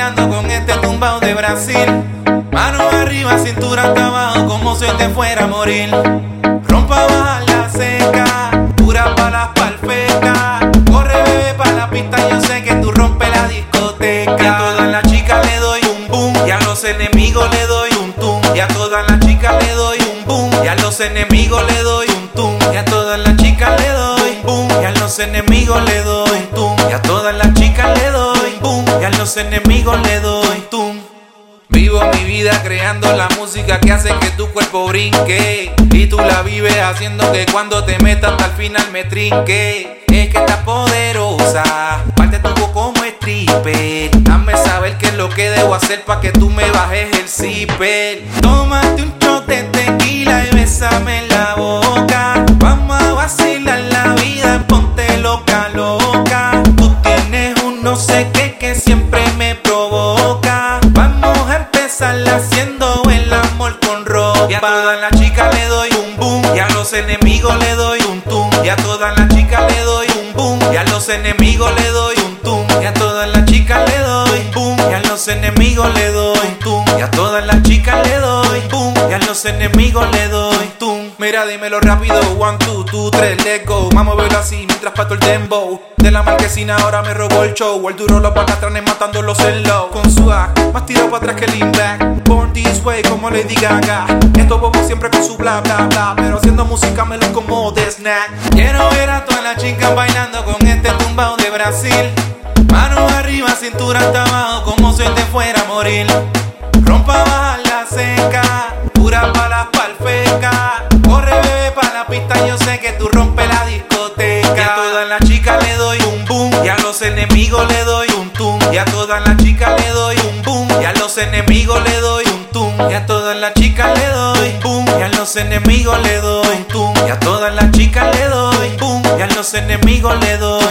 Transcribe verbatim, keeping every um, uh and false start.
bailando con este tumbao de Brasil. Mano arriba, cintura hasta abajo, como si te fuera a morir. Rompa, baja la seca, pura balas pa'l feca. Corre, bebé, pa' la pista, yo sé que tú rompes la discoteca. Y a todas las chicas le doy un boom, y a los enemigos le doy un tum. Y a todas las chicas le doy un boom, y a los enemigos le doy un tum. Y a todas las chicas le doy un boom, y a los enemigos le doy un tum. Y a todas las chicas le doy un boom, y a los enemigos le doy un tum. Vivo mi vida creando la música que hace que tu cuerpo brinque, y tú la vives haciendo que cuando te metas hasta el final me trinque. Es que estás poderosa, parte tuvo como stripper. Dame saber qué es lo que debo hacer pa' que tú me bajes el zipper. Tómate un shot de tequila y bésame en la boca. Vamos a vacilar la vida, ponte loca, loca. Tú tienes un no sé qué que siempre me provoca. Vamos a empezar haciendo el amor con ropa. Y a todas las chicas le doy un boom, y a los enemigos le doy un tum. Y a todas las chicas le doy un boom, y a los enemigos le doy un tum. Y a todas las chicas le doy un boom, y a los enemigos le doy un tum. Y a todas las chicas le doy un boom, y a los enemigos le doy un tum. Mira, dímelo rápido, one, two, two, tres, let's go. Vamos a verlo así mientras pato el dembow. De la marquesina ahora me robó el show. El duro los bacatranes matándolos en low. Con swag, más tirado para atrás que lean back. Born this way como Lady Gaga. Estos bobos siempre con su bla bla bla, pero haciendo música me lo como de snack. Quiero ver a todas las chicas bailando con este tumbao de Brasil. Mano arriba, cintura hasta abajo, como si te fuera a morir. Rompa, baja la seca, pura balas pa'l feca. Corre, bebé, pa' la pista, yo sé que tú rompes la discoteca. Y a todas las chicas le doy un boom, y a los enemigos le doy un tum. Y a todas las chicas le doy un boom, y a los enemigos le doy un tum. Y a todas las chicas le doy un boom, y a los enemigos le doy un tum. Y a todas las chicas le doy un boom, y a los enemigos le doy